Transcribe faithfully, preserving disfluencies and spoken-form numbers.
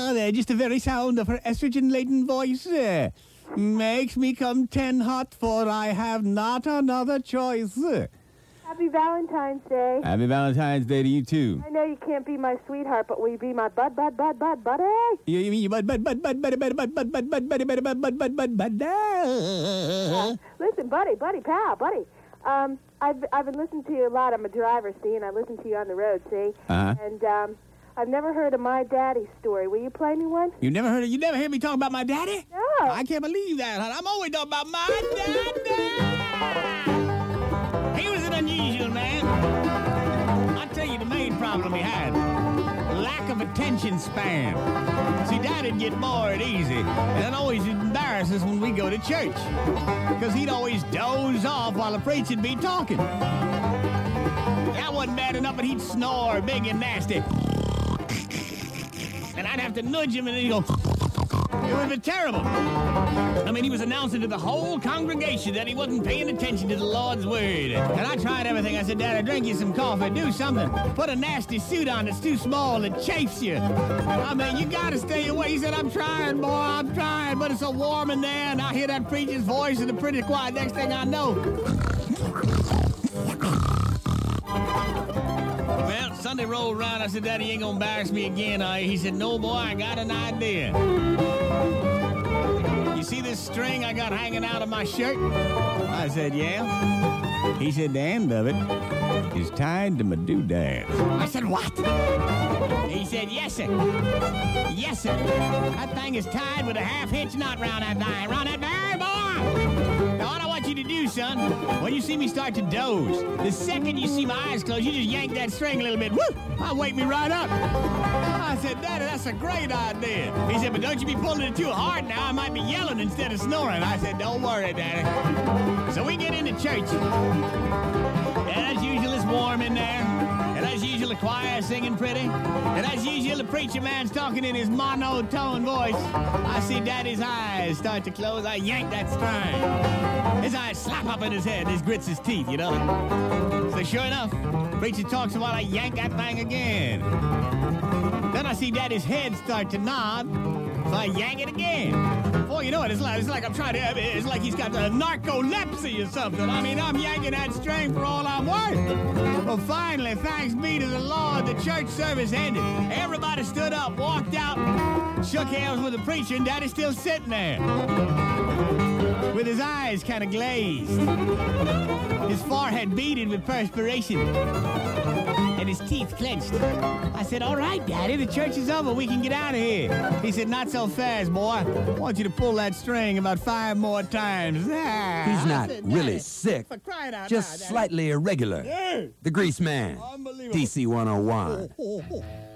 Hello there, just the very sound of her estrogen-laden voice uh, makes me come ten hot, for I have not another choice. Happy Valentine's Day. Happy Valentine's Day to you, too. I know you can't be my sweetheart, but will you be my bud, bud, bud, bud, buddy? You, you mean you bud, bud, bud, bud, buddy, buddy, bud, bud, bud, bud, buddy, buddy, bud, bud, bud, bud, bud, Uh, listen, buddy, buddy, pal, buddy. Um, I've I've been listening to you a lot. I'm a driver, see, and I listen to you on the road, see. Uh-huh. And um, I've never heard of my daddy's story. Will you play me one? You never heard of, you never heard me talk about my daddy? No. I can't believe that, huh? I'm always talking about my daddy. He was an unusual man. I tell you the main problem he had. Lack of attention span. See, Daddy'd get bored easy, and that always embarrass us when we go to church. Because he'd always doze off while the preacher'd be talking. That wasn't bad enough, but he'd snore big and nasty. And I'd have to nudge him, and then he'd go... It would have been terrible. I mean, he was announcing to the whole congregation that he wasn't paying attention to the Lord's word. And I tried everything. I said, Dad, I drink you some coffee. Do something. Put a nasty suit on that's too small and chafes you. I mean, you got to stay away. He said, I'm trying, boy. I'm trying. But it's so warm in there. And I hear that preacher's voice and it's pretty quiet. Next thing I know... Well, Sunday rolled around. I said, Daddy, you ain't gonna embarrass me again, are you? He said, no, boy, I got an idea. You see this string I got hanging out of my shirt? I said, yeah. He said, the end of it is tied to my doodad. I said, what? He said, yes, sir. Yes, sir. That thing is tied with a half-hitch knot round that thing. Round that thing, boy! Now, what I want you to do, son, when you see me start to doze, the second you see my eyes closed, you just yank that string a little bit. Woo! I'll wake me right up. I said, Daddy, that's a great idea. He said, but don't you be pulling it too hard now. I might be yelling instead of snoring. I said, don't worry, Daddy. So we get into church. And as usual, it's warm in there. And as usual, the choir singing pretty. And as usual, the preacher man's talking in his monotone voice. I see Daddy's eyes start to close. I yank that string. His eyes slap up in his head. He grits his teeth, you know. So sure enough, preacher talks while I yank that thing again. Then I see Daddy's head start to nod. So I yank it again. Boy, you know what? It's like, it's like I'm trying to, it's like he's got the narcolepsy or something. I mean, I'm yanking that string for all I'm worth. Well, finally, thanks be to the Lord, the church service ended. Everybody stood up, walked out, shook hands with the preacher, and Daddy's still sitting there. With his eyes kind of glazed. His forehead beaded with perspiration. And his teeth clenched. I said, all right, Daddy, the church is over. We can get out of here. He said, not so fast, boy. I want you to pull that string about five more times. Ah, He's not said, really sick, just loud, slightly irregular. Yeah. The Grease Man, Unbelievable. D C one oh one. Oh, oh, oh.